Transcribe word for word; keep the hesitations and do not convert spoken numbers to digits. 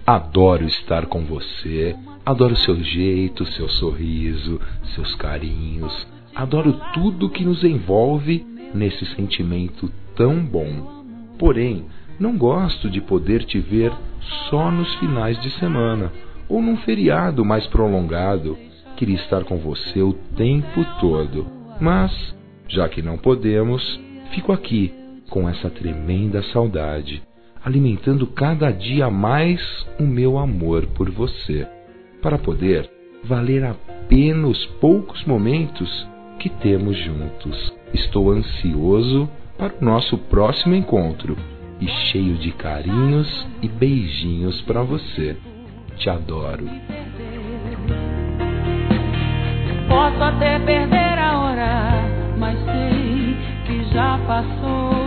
Adoro estar com você, adoro seu jeito, seu sorriso, seus carinhos. Adoro tudo que nos envolve nesse sentimento tão bom. Porém, não gosto de poder te ver só nos finais de semana ou num feriado mais prolongado. Queria estar com você o tempo todo, mas, já que não podemos, fico aqui com essa tremenda saudade, alimentando cada dia mais o meu amor por você, para poder valer a pena os poucos momentos que temos juntos. Estou ansioso para o nosso próximo encontro e cheio de carinhos e beijinhos para você. Te adoro. Posso até perder a hora, mas sei que já passou.